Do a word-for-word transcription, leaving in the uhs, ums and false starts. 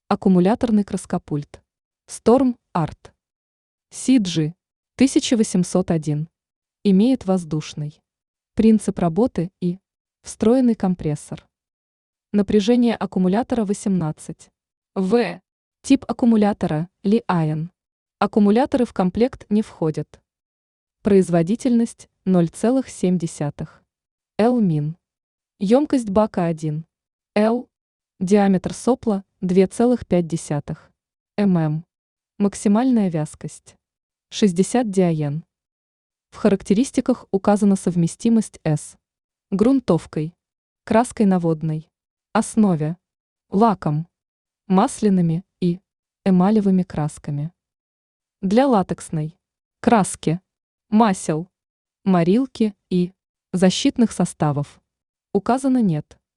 Аккумуляторный краскопульт. Storm Art. си джи тысяча восемьсот один. Имеет воздушный принцип работы и встроенный компрессор. Напряжение аккумулятора восемнадцать вольт. Тип аккумулятора Li-ion. Аккумуляторы в комплект не входят. Производительность ноль целых семь десятых. Л-мин. Емкость бака один Л. Диаметр сопла два целых пять десятых мм. Максимальная вязкость шестьдесят диаен. В характеристиках указана совместимость с грунтовкой, краской на водной основе, лаком, масляными и эмалевыми красками. Для латексной краски, масел, морилки и защитных составов указано нет.